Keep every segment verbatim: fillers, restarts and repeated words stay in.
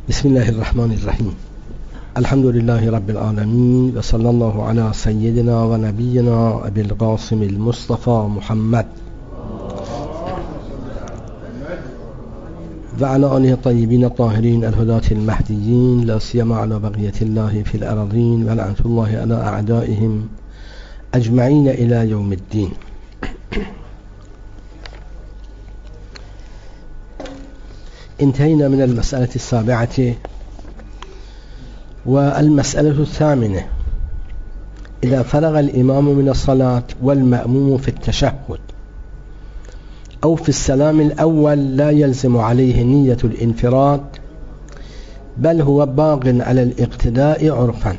بسم الله الرحمن الرحيم. الحمد لله رب العالمين، وصلى الله على سيدنا ونبينا أبي القاسم المصطفى محمد وعلى آله الطيبين الطاهرين الهداة المهديين، لا سيما على بقية الله في الأراضين، ولعنة الله على أعدائهم أجمعين إلى يوم الدين. انتهينا من المسألة السابعة، والمسألة الثامنة: إذا فرغ الإمام من الصلاة والمأموم في التشهد أو في السلام الأول لا يلزم عليه نية الانفراد، بل هو باق على الاقتداء عرفا.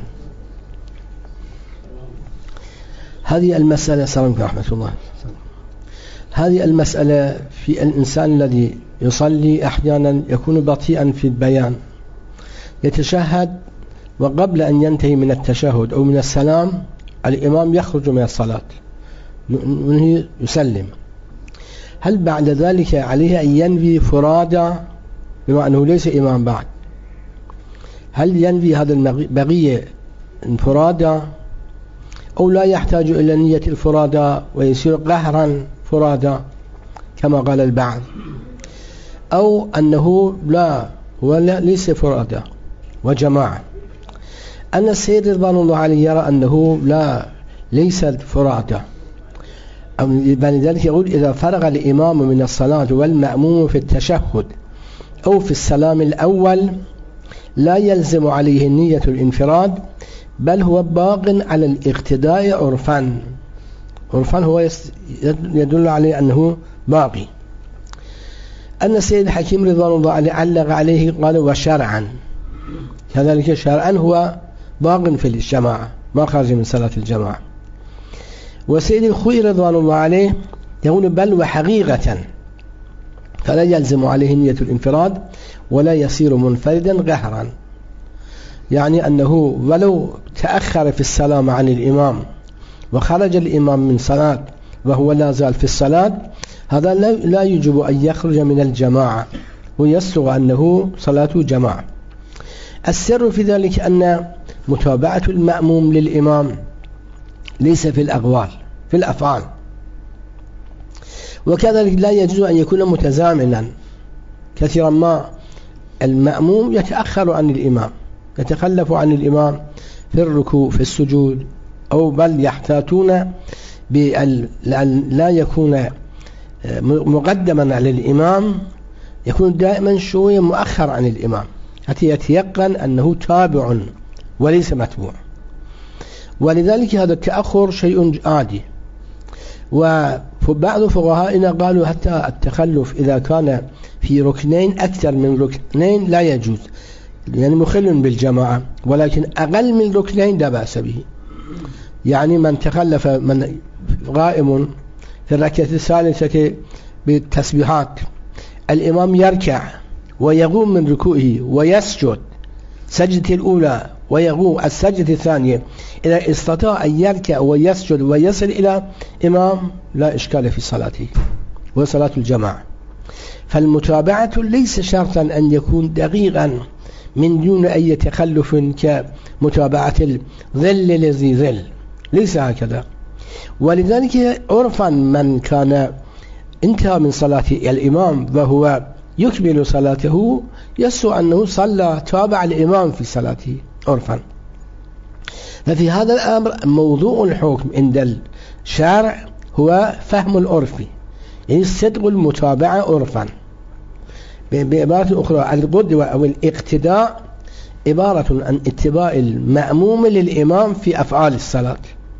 هذه المسألة سلام ورحمة الله هذه المسألة في الإنسان الذي يصلي أحيانا يكون بطيئا في البيان، يتشهد وقبل أن ينتهي من التشهد أو من السلام الإمام يخرج من الصلاة منه يسلم. هل بعد ذلك عليه أن ينوي فرادا بما أنه ليس إمام بعد؟ هل ينوي هذا البقية انفرادا أو لا يحتاج إلى نية الفرادا ويصير قهرا فرادا كما قال البعض، أو أنه لا هو ليس فرادا وجماعة؟ أن السيد رضوان الله عليه يرى أنه لا ليس فرادا، لذلك يقول: إذا فرغ الإمام من الصلاة والمأموم في التشهد أو في السلام الأول لا يلزم عليه نية الانفراد، بل هو باق على الاقتداء عرفا. عرفا هو يدل عليه أنه باقي. أن السيد الحكيم رضوان الله عليه علق عليه قال: وشرعا كذلك شرعا هو باق في الجماعة، ما خارج من صلاة الجماعة. وسيد الخوي رضوان الله عليه يقول: بل وحقيقة فلا يلزم عليه نية الانفراد ولا يصير منفردا قهرا، يعني أنه ولو تأخر في السلام عن الإمام وخرج الإمام من صلاة وهو لا زال في الصلاة، هذا لا يجب أن يخرج من الجماعة ويصدق أنه صلاة جماعة. السر في ذلك أن متابعة المأموم للإمام ليس في الأقوال، في الأفعال، وكذلك لا يجوز أن يكون متزامنا. كثيرا ما المأموم يتأخر عن الإمام، يتخلف عن الإمام في الركوع في السجود، أو بل يحتاطون بأن لا يكون مقدما على الإمام، يكون دائما شوية مؤخر عن الإمام حتى يتيقن أنه تابع وليس متبوع. ولذلك هذا التأخر شيء عادي. وبعض فقهائنا قالوا حتى التخلف إذا كان في ركنين أكثر من ركنين لا يجوز، يعني مخل بالجماعة، ولكن أقل من ركنين لا بأس به. يعني من تخلف من قائم في الركعة الثالثة بالتسبيحات، الإمام يركع ويقوم من ركوعه ويسجد سجدة الأولى ويقوم السجدة الثانية، إذا استطاع أن يركع ويسجد ويصل إلى إمام لا إشكال في صلاته وصلاة الجماعة. فالمتابعة ليس شرطا أن يكون دقيقا من دون أي تخلف كمتابعة الظل الذي ظل، ليس هكذا. ولذلك عرفا من كان انتهى من صلاة الإمام وهو يكمل صلاته يسوى أنه صلى تابع الإمام في صلاته عرفا. ففي هذا الأمر موضوع الحكم عند الشارع هو فهم العرف، يعني صدق المتابعة عرفا. بعبارة أخرى القدوة أو الاقتداء عبارة عن اتباع المأموم للإمام في أفعال الصلاة،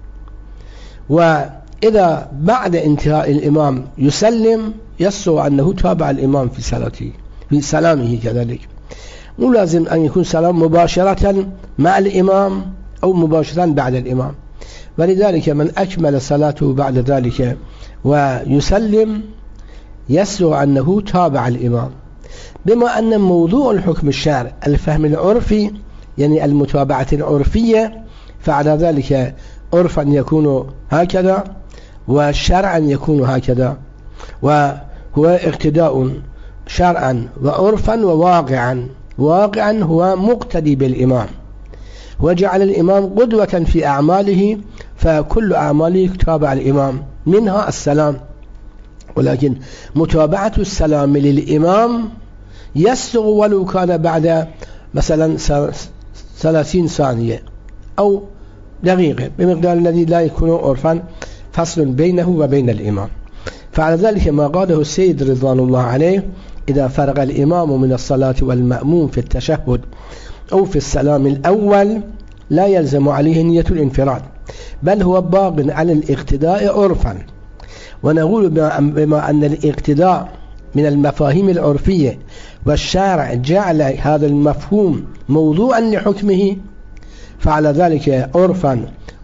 وإذا بعد انتهاء الإمام يسلم يسوى أنه تابع الإمام في صلاته في سلامه. كذلك مو لازم أن يكون سلام مباشرة مع الإمام أو مباشرة بعد الإمام. ولذلك من أكمل صلاته بعد ذلك ويسلم يسوى أنه تابع الإمام. بما أن موضوع الحكم الشارع الفهم العرفي، يعني المتابعة العرفية، فعلى ذلك عرفا يكون هكذا وشرعا يكون هكذا، وهو اقتداء شرعا وعرفا وواقعا واقعا هو مقتدي بالإمام، وجعل الإمام قدوة في أعماله، فكل أعماله تابع الإمام منها السلام. ولكن متابعة السلام للإمام يسلغ ولو كان بعد مثلا ثلاثين ثانية أو دقيقة بمقدار الذي لا يكون عرفا فصل بينه وبين الإمام. فعلى ذلك ما قاله السيد رضوان الله عليه: إذا فرغ الإمام من الصلاة والمأموم في التشهد أو في السلام الأول لا يلزم عليه نية الانفراد، بل هو باق على الاقتداء عرفا. ونقول بما أن الاقتداء من المفاهيم العرفية والشارع جعل هذا المفهوم موضوعا لحكمه، فعلى ذلك عرفا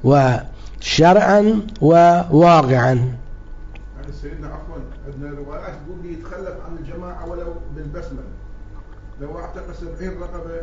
وشرعا وواقعا. يعني سيدنا عفوا عندنا روايات تقول لي يتخلف عن الجماعة ولو بالبسملة، لو اعتق سبعين رقبة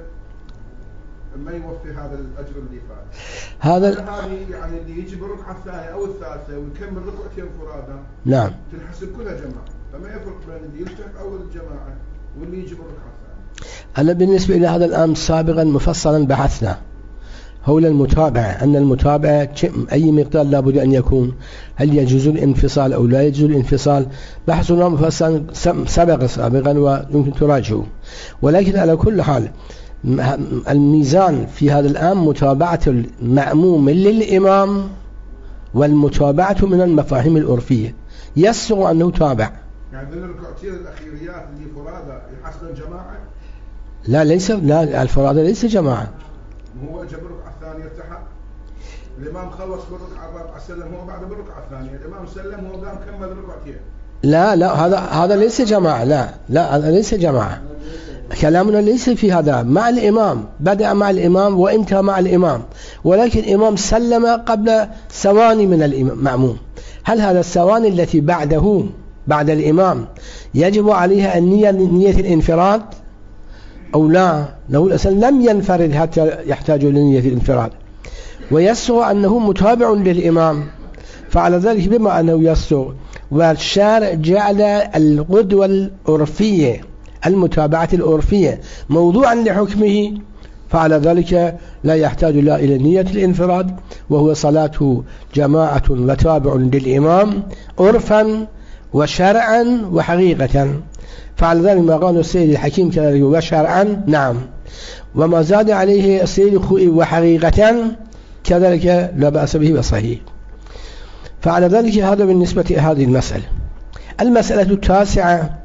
ما يوفي هذا الأجر اللي فات. هذا هذه يعني اللي يجي بالركعة الثانية أو الثالثة ويكمل ركعتين فرادا نعم تنحسب كلها جماعة، فما يفرق بين اللي يلتحق أول الجماعة واللي يجي بالركعة الثانية. أنا بالنسبة إلى هذا الأمر سابقا مفصلا بحثنا حول المتابعة، أن المتابعة أي مقدار لابد أن يكون، هل يجوز الانفصال أو لا يجوز الانفصال، بحثنا مفصلا سبق سابقا ويمكن تراجعه. ولكن على كل حال الميزان في هذا الأمر متابعة المأموم للإمام، والمتابعة من المفاهيم العرفية يسر أنه تابع. يعني ذل الركعتين الأخيريات اللي فرادة يحسبن جماعة؟ لا ليس، لا الفرادة ليس جماعة. هو جاب الركعة الثانية ارتحى، الإمام خلص بالركعة الرابعة سلم هو بعد بالركعة الثانية، الإمام سلم هو قام كمل الركعتين. لا لا هذا هذا ليس جماعة، لا لا هذا ليس جماعة. كلامنا ليس في هذا، مع الإمام بدأ مع الإمام وانتهى مع الإمام، ولكن الإمام سلم قبل ثواني من المأموم. هل هذا الثواني التي بعده بعد الإمام يجب عليها النية نية الانفراد أو لا؟ نقول أصلا لم ينفرد حتى يحتاج لنية الانفراد، ويسر أنه متابع للإمام. فعلى ذلك بما أنه يسر والشارع جعل القدوة العرفية المتابعة العرفية موضوعا لحكمه، فعلى ذلك لا يحتاج لا إلى نية الانفراد، وهو صلاة جماعة وتابع للإمام عرفا وشرعا وحقيقة. فعلى ذلك ما قال السيد الحكيم كذلك وشرعا نعم، وما زاد عليه السيد الخوئي وحقيقة كذلك لا بأس به وصحيح. فعلى ذلك هذا بالنسبة لهذه المسألة. المسألة التاسعة: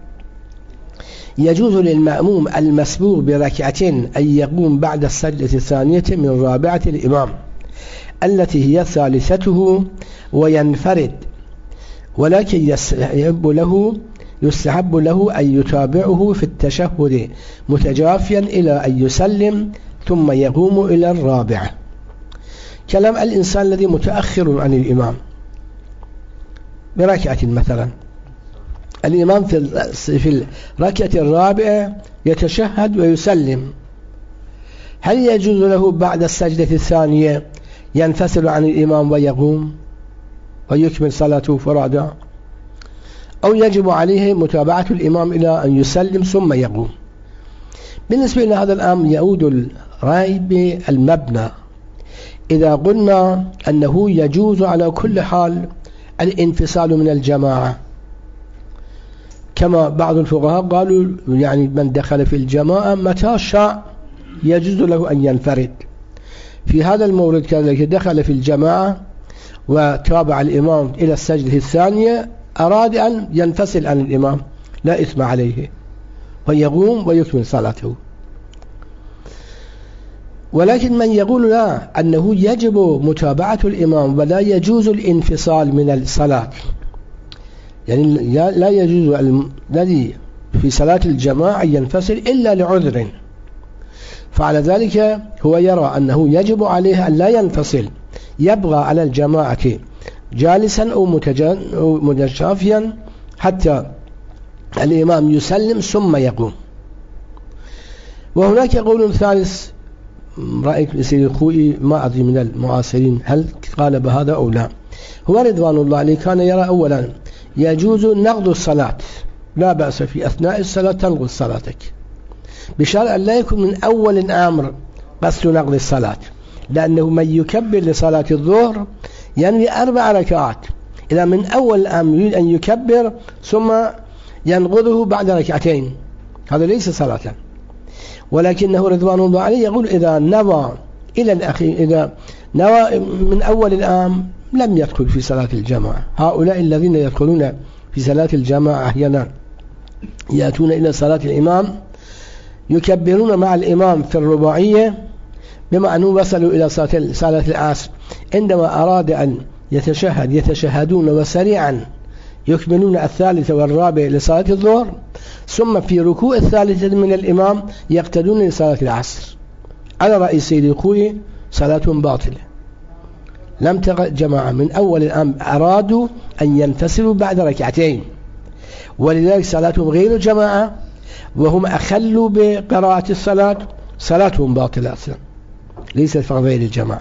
يجوز للمأموم المسبوق بركعتين أن يقوم بعد السجدة الثانية من رابعة الإمام التي هي ثالثته وينفرد، ولكن يستحب له يستحب له أن يتابعه في التشهد متجافيا إلى أن يسلم ثم يقوم إلى الرابعة. كلام الإنسان الذي متأخر عن الإمام بركعة مثلا، الإمام في الركعة الرابعة يتشهد ويسلم، هل يجوز له بعد السجدة الثانية ينفصل عن الإمام ويقوم ويكمل صلاته فرادا، أو يجب عليه متابعة الإمام إلى أن يسلم ثم يقوم؟ بالنسبة إلى هذا الأمر يعود الرأي بالمبنى. إذا قلنا أنه يجوز على كل حال الانفصال من الجماعة، كما بعض الفقهاء قالوا يعني من دخل في الجماعة متى شاء يجوز له أن ينفرد. في هذا المورد كذلك دخل في الجماعة وتابع الإمام إلى السجدة الثانية، أراد أن ينفصل عن الإمام لا إثم عليه ويقوم ويكمل صلاته. ولكن من يقول لا، أنه يجب متابعة الإمام ولا يجوز الانفصال من الصلاة، يعني لا يجوز الذي في صلاة الجماعة ينفصل إلا لعذر، فعلى ذلك هو يرى أنه يجب عليه أن لا ينفصل، يبغى على الجماعة جالسا أو متجافيا حتى الإمام يسلم ثم يقوم. وهناك قول ثالث رأيك لسيد الخوئي ما أدري من المعاصرين هل قال بهذا أو لا، هو رضوان الله عليه كان يرى أولا يجوز نقض الصلاة، لا بأس في أثناء الصلاة تنقض صلاتك، بشرط أن لا يكون من أول الأمر قصد نقض الصلاة، لأنه من يكبر لصلاة الظهر ينوي أربع ركعات، إذا من أول الأمر يريد أن يكبر ثم ينقضه بعد ركعتين، هذا ليس صلاة. ولكنه رضوان الله عليه يقول إذا نوى إلى الأخير، إذا نوى من أول الأمر لم يدخل في صلاة الجماعة. هؤلاء الذين يدخلون في صلاة الجماعة أحيانا يأتون إلى صلاة الإمام يكبرون مع الإمام في الرباعية، بما أنهم وصلوا إلى صلاة العصر عندما أراد أن يتشهد يتشهدون وسريعا يكملون الثالثة والرابعة لصلاة الظهر، ثم في ركوع الثالثة من الإمام يقتدون لصلاة العصر. على رأي سيد الخوي صلاتهم باطلة، لم تقل جماعة من أول الأمر أرادوا أن ينفصلوا بعد ركعتين، ولذلك صلاتهم غير جماعة، وهم أخلوا بقراءة الصلاة، صلاتهم باطلة أصلا ليست فقط غير الجماعة.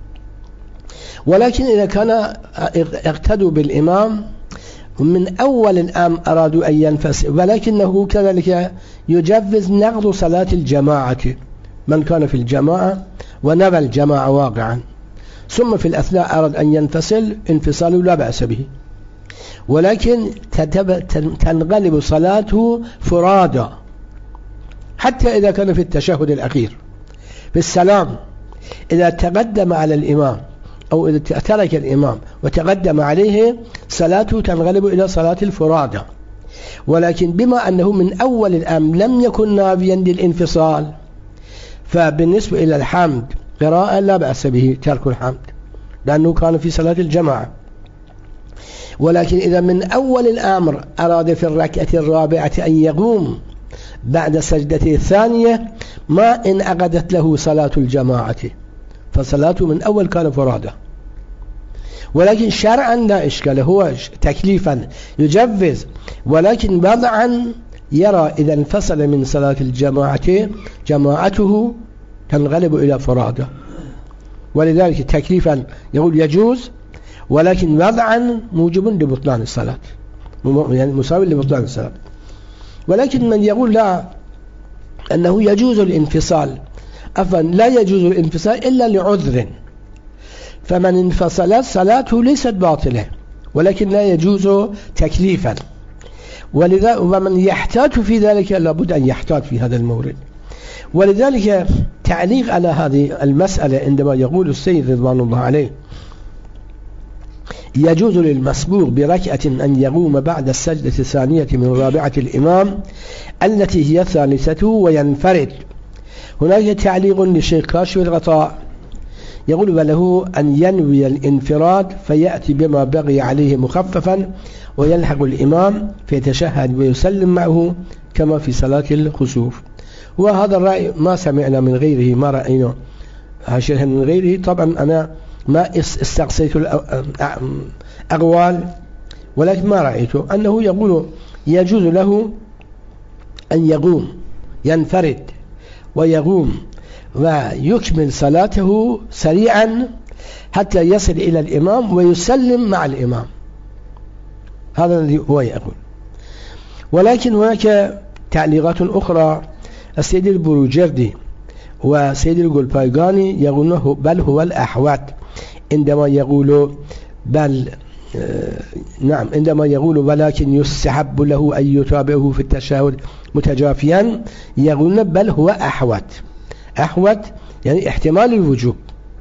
ولكن إذا كان اقتدوا بالإمام من أول الأمر أرادوا أن ينفصلوا، ولكنه كذلك يجوز نقض صلاة الجماعة من كان في الجماعة ونبى الجماعة واقعا، ثم في الأثناء أراد أن ينفصل انفصاله لا بأس به، ولكن تنغلب صلاته فرادى حتى إذا كان في التشهد الأخير في السلام، إذا تقدم على الإمام أو إذا ترك الإمام وتقدم عليه صلاته تنغلب إلى صلاة الفرادى. ولكن بما أنه من أول الأمر لم يكن ناويا للانفصال، فبالنسبة إلى الحمد قراءة لا بأس به ترك الحمد لأنه كان في صلاة الجماعة. ولكن إذا من أول الأمر أراد في الركعة الرابعة أن يقوم بعد السجدة الثانية ما إن أقدت له صلاة الجماعة، فصلاته من أول كان فرادة. ولكن شرعا لا إشكال، هو تكليفا يجوز، ولكن وضعا يرى إذا انفصل من صلاة الجماعة جماعته تنغلب إلى فرادة، ولذلك تكليفا يقول يجوز، ولكن وضعا موجب لبطلان الصلاة، يعني مساوي لبطلان الصلاة. ولكن من يقول لا أنه يجوز الانفصال، أفضل لا يجوز الانفصال إلا لعذر، فمن انفصل صلاته ليست باطلة ولكن لا يجوز تكليفا، ولذا ومن يحتاج في ذلك لابد أن يحتاج في هذا المورد. ولذلك تعليق على هذه المسألة عندما يقول السيد رضوان الله عليه يجوز للمسبوق بركعة أن يقوم بعد السجدة الثانية من رابعة الإمام التي هي الثالثة وينفرد. هناك تعليق للشيخ كاشف الغطاء يقول وله أن ينوي الانفراد فيأتي بما بغي عليه مخففا ويلحق الإمام فيتشهد ويسلم معه كما في صلاة الخسوف. وهذا الرأي ما سمعنا من غيره، ما رأينا هاشرها من غيره. طبعا أنا ما استقصيت الأقوال، ولكن ما رأيته أنه يقول يجوز له أن يقوم ينفرد ويقوم ويكمل صلاته سريعا حتى يصل إلى الإمام ويسلم مع الإمام، هذا الذي هو يقول. ولكن هناك تعليقات أخرى، السيد البروجردي وسيد القلبايغاني يقولون بل هو الأحوات عندما يقول بل آه نعم عندما يقول ولكن يستحب له أن يتابعه في التشهد متجافيا، يقولون بل هو أحوت أحوت يعني احتمال الوجوب.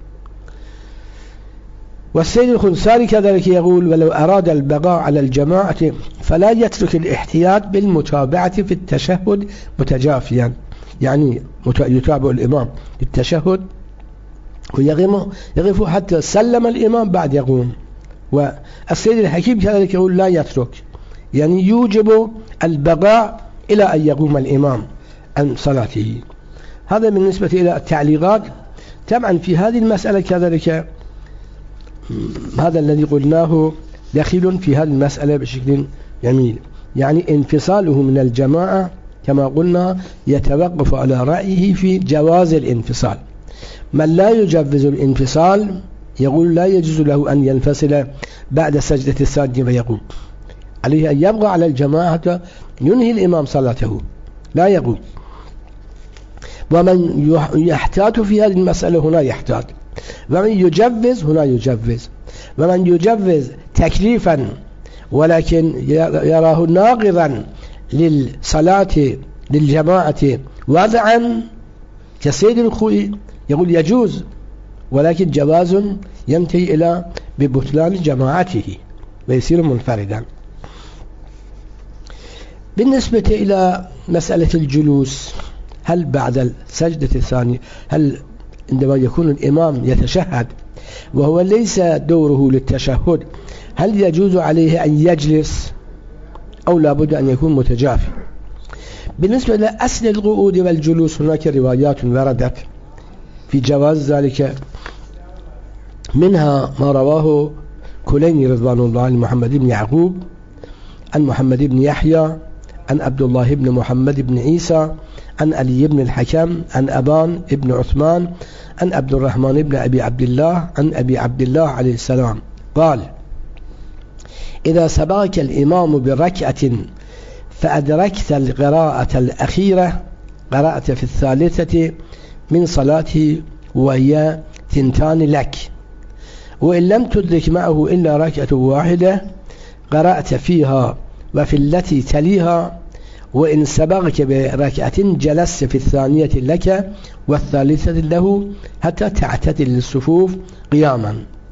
والسيد الخنساري كذلك يقول ولو أراد البقاء على الجماعة فلا يترك الاحتياط بالمتابعة في التشهد متجافيا، يعني يتابع الإمام للتشهد ويقوم يقف حتى سلم الإمام بعد يقوم. والسيد الحكيم كذلك يقول لا يترك، يعني يوجب البقاء إلى أن يقوم الإمام عن صلاته. هذا بالنسبة إلى التعليقات. طبعا في هذه المسألة كذلك هذا الذي قلناه دخيل في هذه المسألة بشكل جميل، يعني انفصاله من الجماعة كما قلنا يتوقف على رأيه في جواز الانفصال. من لا يجوز الانفصال يقول لا يجوز له أن ينفصل بعد سجدة السجدة ويقوم، عليه أن يبقى على الجماعة ينهي الإمام صلاته لا يقوم. ومن يحتاط في هذه المسألة هنا يحتاط، ومن يجوز هنا يجوز، ومن يجوز تكليفا ولكن يراه ناقضا للصلاة للجماعة وضعا كسيد الخوئي يقول يجوز، ولكن جواز ينتهي إلى ببطلان جماعته ويصير منفردا. بالنسبة إلى مسألة الجلوس، هل بعد السجدة الثانية، هل عندما يكون الإمام يتشهد وهو ليس دوره للتشهد، هل يجوز عليه أن يجلس أو لابد أن يكون متجافي؟ بالنسبة إلى أصل القعود والجلوس هناك روايات وردت في جواز ذلك، منها ما رواه كليني رضوان الله عن محمد بن يعقوب عن محمد بن يحيى عن عبد الله بن محمد بن عيسى عن علي بن الحكم عن أبان بن عثمان عن عبد الرحمن بن أبي عبد الله عن أبي عبد الله عليه السلام قال: إذا سبقك الإمام بركعة فأدركت القراءة الأخيرة قرأت في الثالثة من صلاته وهي ثنتان لك، وإن لم تدرك معه إلا ركعة واحدة قرأت فيها وفي التي تليها، وإن سبقك بركعة جلست في الثانية لك والثالثة له حتى تعتدل الصفوف قياما.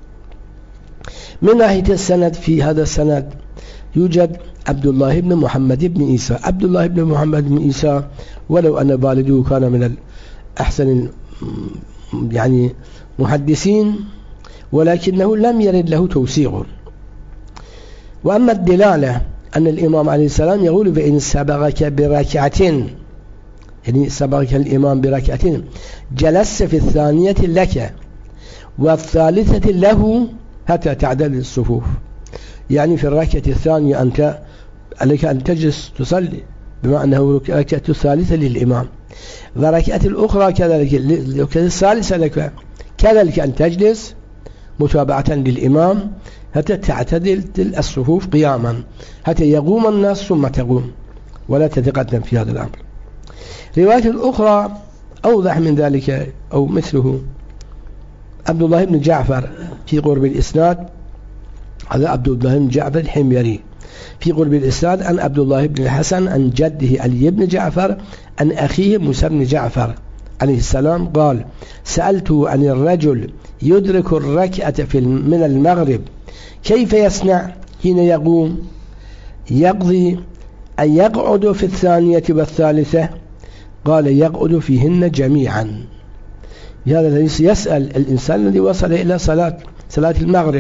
من ناحية السند، في هذا السند يوجد عبد الله بن محمد بن عيسى. عبد الله بن محمد بن عيسى ولو أن والده كان من الأحسن يعني محدثين، ولكنه لم يرد له توثيق. وأما الدلالة أن الإمام عليه السلام يقول: فإن سبقك بركعة، يعني سبقك الإمام بركعة جلست في الثانية لك والثالثة له حتى تعدل الصفوف، يعني في الركعة الثانية أنت عليك أن تجلس تصلي، بما أنه ركعة الثالثة للإمام، وركعة الأخرى كذلك، الركعة الثالثة لك كذلك أن تجلس متابعة للإمام حتى تعتدل الصفوف قياما، حتى يقوم الناس ثم تقوم، ولا تتقدم في هذا الأمر. رواية الأخرى أوضح من ذلك أو مثله. عبد الله بن جعفر في قرب الإسناد، هذا عبد الله بن جعفر الحميري في قرب الإسناد عن عبد الله بن الحسن عن جده علي بن جعفر عن أخيه موسى بن جعفر عليه السلام قال: سألته عن الرجل يدرك الركعة في من المغرب كيف يصنع حين يقوم يقضي، أن يقعد في الثانية والثالثة؟ قال: يقعد فيهن جميعا. هذا ليس يسأل الإنسان الذي وصل إلى صلاة صلاة المغرب،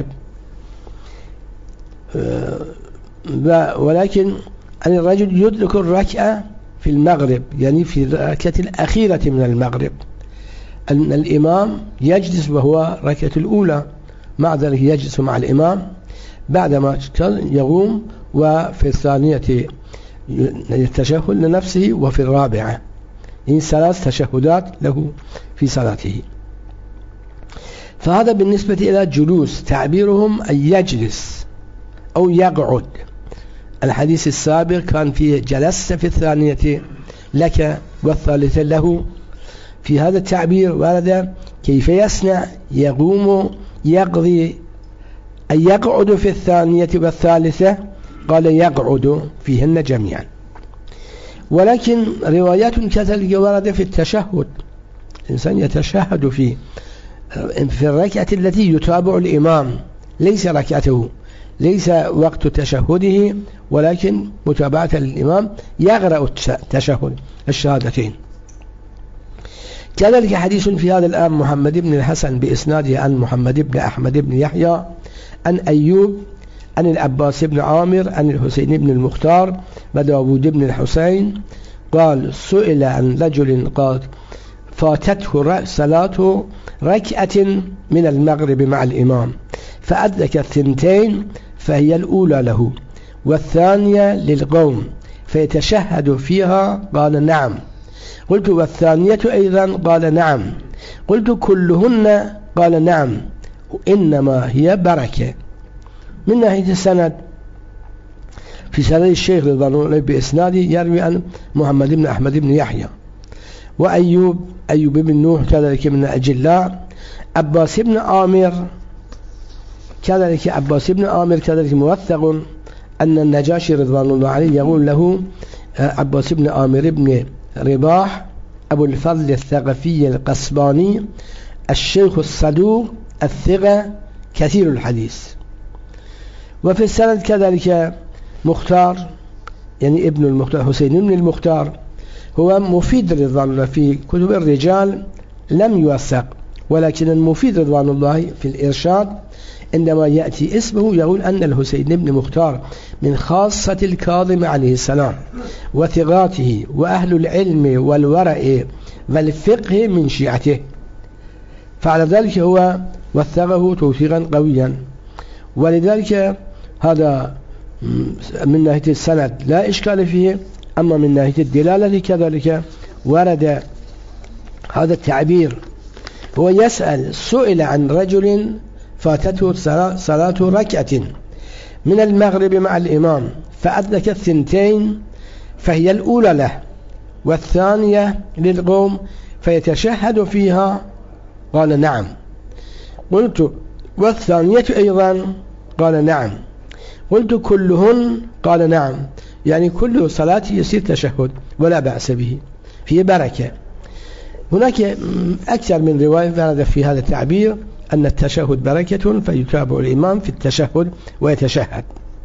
ولكن أن الرجل يدرك الركعة في المغرب، يعني في الركعة الأخيرة من المغرب، أن الإمام يجلس وهو ركعة الأولى، مع ذلك يجلس مع الإمام بعدما يقوم، وفي الثانية يتشهد لنفسه، وفي الرابعة إن ثلاث تشهدات له في صلاته. فهذا بالنسبة إلى جلوس، تعبيرهم أن يجلس أو يقعد. الحديث السابق كان فيه جلست في الثانية لك والثالثة له. في هذا التعبير ورد كيف يصنع، يقوم يقضي، أن يقعد في الثانية والثالثة، قال: يقعد فيهن جميعا. ولكن روايات كذلك ورد في التشهد، الإنسان يتشهد في في الركعة التي يتابع الإمام، ليس ركعته، ليس وقت تشهده، ولكن متابعة الإمام يقرأ التشهد الشهادتين. كذلك حديث في هذا الآن محمد بن الحسن بإسناده عن محمد بن أحمد بن يحيى عن أيوب عن العباس بن عامر عن الحسين بن المختار وداود بن الحسين قال: سئل عن رجل قال فاتته صلاته ركعة من المغرب مع الإمام فأدرك الثنتين فهي الأولى له والثانية للقوم فيتشهد فيها، قال: نعم. قلت: والثانية أيضا؟ قال: نعم. قلت: كلهن؟ قال: نعم، إنما هي بركة. من ناحية السند، في سند الشيخ رضوان الله بإسناده يروي عن محمد بن أحمد بن يحيى، وأيوب أيوب بن نوح كذلك من الأجلاء. عباس بن عامر كذلك عباس بن عامر كذلك موثق أن النجاشي رضوان الله عليه يقول له عباس بن عامر بن رباح أبو الفضل الثقفي القصباني الشيخ الصدوق الثقة كثير الحديث. وفي السند كذلك مختار يعني ابن المختار حسين بن المختار هو مفيد رضوان الله في كتب الرجال لم يوثق، ولكن المفيد رضوان الله في الإرشاد عندما يأتي اسمه يقول أن الحسين بن مختار من خاصة الكاظم عليه السلام وثقاته وأهل العلم والورع والفقه من شيعته، فعلى ذلك هو وثقه توثيقا قويا. ولذلك هذا من ناحية السند لا إشكال فيه. أما من ناحية الدلالة كذلك ورد هذا التعبير. هو يسأل سئل عن رجل فاتته صلاة ركعة من المغرب مع الإمام فأدرك الثنتين فهي الأولى له والثانية للقوم فيتشهد فيها، قال نعم. قلت والثانية أيضا؟ قال نعم. قلت كلهن؟ قال نعم. يعني كل صلاة يصير تشهد ولا بأس به، فيه بركة. هناك أكثر من رواية ورد في هذا التعبير أن التشهد بركة فيتابع الإمام في التشهد ويتشهد.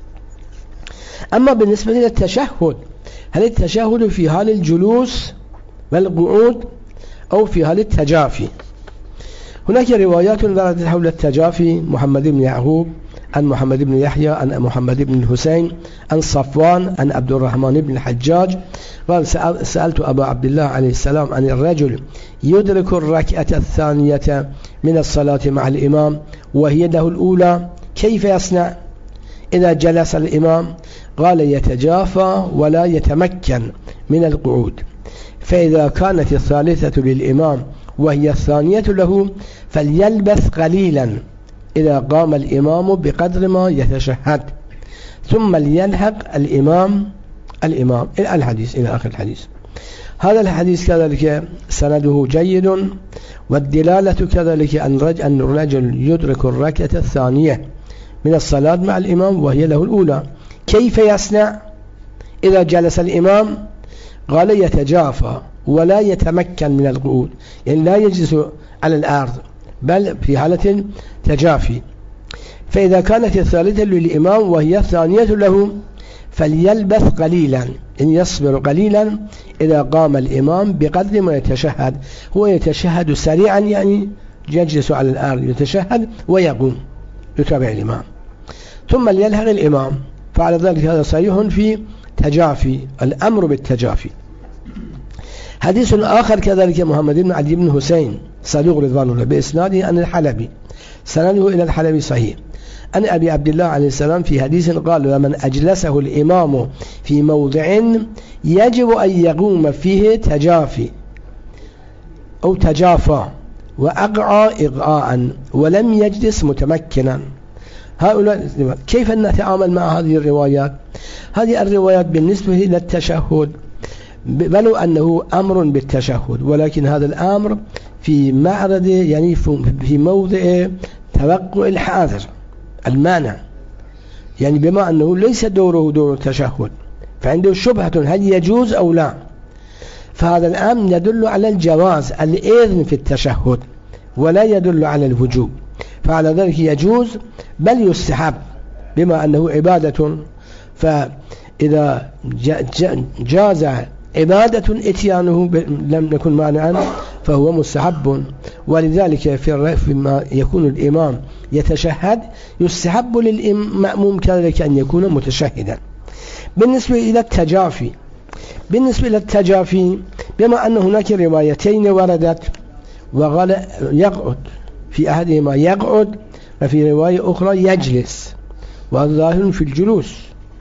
أما بالنسبة للتشهد، هل التشهد في حال الجلوس والقعود أو في حال التجافي؟ هناك روايات وردت حول التجافي. محمد بن يعقوب عن محمد بن يحيى عن محمد بن الحسين عن صفوان عن عبد الرحمن بن الحجاج قال سألت أبا عبد الله عليه السلام عن الرجل يدرك الركعة الثانية من الصلاة مع الإمام وهي له الأولى كيف يصنع إذا جلس الإمام؟ قال يتجافى ولا يتمكن من القعود، فإذا كانت الثالثة للإمام وهي الثانية له فليلبث قليلا إذا قام الإمام بقدر ما يتشهد ثم ليلحق الإمام الإمام الحديث إلى آخر الحديث. هذا الحديث كذلك سنده جيد، والدلالة كذلك أن الرجل يدرك الركعة الثانية من الصلاة مع الإمام وهي له الأولى كيف يصنع إذا جلس الإمام؟ قال يتجافى ولا يتمكن من القعود، يعني لا يجلس على الأرض بل في حالة تجافي. فإذا كانت الثالثة للإمام وهي الثانية له فليلبث قليلا، إن يصبر قليلا إذا قام الإمام بقدر ما يتشهد. هو يتشهد سريعا يعني يجلس على الأرض يتشهد ويقوم يتابع الإمام ثم ليلحق الإمام. فعلى ذلك هذا صحيح في تجافي، الأمر بالتجافي. حديث آخر كذلك محمد بن علي بن حسين صدوق رضوان الله بإسناده عن الحلبي سنده إلى الحلبي صحيح عن أبي عبد الله عليه السلام في حديث قال ومن أجلسه الإمام في موضع يجب أن يقوم فيه تجافي أو تجافى وأقعى إقعاء ولم يجلس متمكنا. هؤلاء كيف نتعامل مع هذه الروايات؟ هذه الروايات بالنسبة إلى التشهد بل أنه أمر بالتشهد، ولكن هذا الأمر في معرض يعني في موضع توقع الحاضر المانع، يعني بما أنه ليس دوره دور التشهد فعنده شبهة هل يجوز أو لا. فهذا الأمر يدل على الجواز الإذن في التشهد ولا يدل على الوجوب، فعلى ذلك يجوز بل يستحب بما أنه عبادة. فإذا جاز عبادة اتيانه لم يكن مانعا فهو مستحب. ولذلك فيما يكون الإمام يتشهد يستحب للمأموم كذلك أن يكون متشهدا. بالنسبة إلى التجافي بالنسبة إلى التجافي بما أن هناك روايتين وردت وقال يقعد في أحدهما يقعد وفي رواية أخرى يجلس، والظاهر في الجلوس.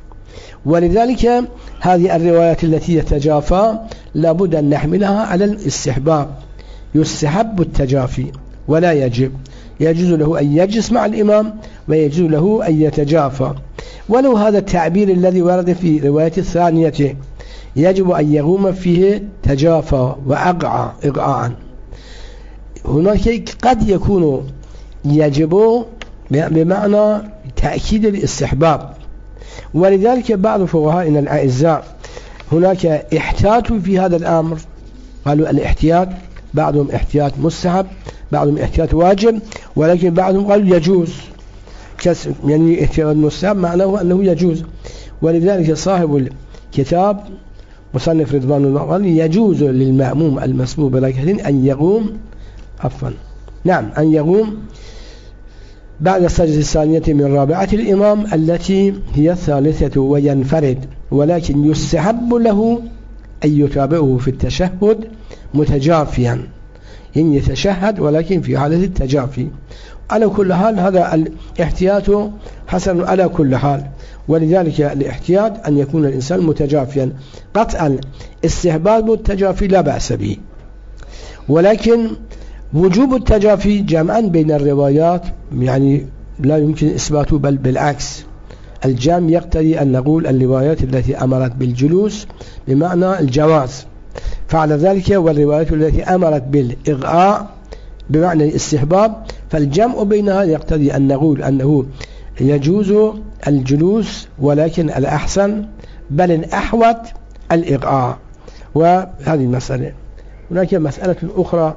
ولذلك هذه الروايات التي يتجافى لابد أن نحملها على الاستحباب، يستحب التجافي ولا يجب. يجوز له أن يجلس مع الإمام ويجوز له أن يتجافى، ولو هذا التعبير الذي ورد في رواية الثانية يجب أن يقوم فيه تجافى وأقعى إقعاء. هناك قد يكون يجب بمعنى تأكيد الاستحباب، ولذلك بعض فقهائنا الأعزاء هناك احتياط في هذا الأمر، قالوا الاحتياط بعضهم احتياط مستحب، بعضهم احتياط واجب، ولكن بعضهم قالوا يجوز. يعني احتياط مستحب معناه أنه يجوز، ولذلك صاحب الكتاب مصنف رضوان الله قال يجوز للمأموم المسبوق بركعتين أن يقوم عفوا نعم أن يقوم بعد السجدة الثانية من رابعة الإمام التي هي الثالثة وينفرد، ولكن يستحب له أن يتابعه في التشهد متجافيا، يعني يتشهد ولكن في حالة التجافي. على كل حال هذا الاحتياط حسن على كل حال، ولذلك الاحتياط أن يكون الإنسان متجافيا. قطعا استحباب التجافي لا بأس به، ولكن وجوب التجافي جمعا بين الروايات يعني لا يمكن إثباته، بل بالعكس الجمع يقتضي أن نقول الروايات التي أمرت بالجلوس بمعنى الجواز فعل ذلك، والروايات التي أمرت بالإغعاء بمعنى الاستحباب، فالجمع بينها يقتضي أن نقول أنه يجوز الجلوس، ولكن الأحسن بل الأحوط الإغعاء. وهذه المسألة. هناك مسألة أخرى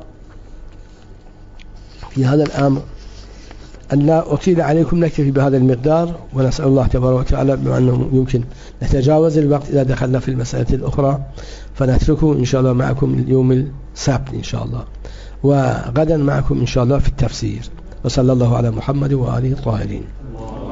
في هذا الأمر أن لا أطيل عليكم، نكتفي بهذا المقدار، ونسأل الله تبارك وتعالى بما أنه يمكن نتجاوز الوقت إذا دخلنا في المسألة الأخرى، فنتركه إن شاء الله معكم اليوم السبت إن شاء الله، وغدا معكم إن شاء الله في التفسير. وصلى الله على محمد وآله الطاهرين.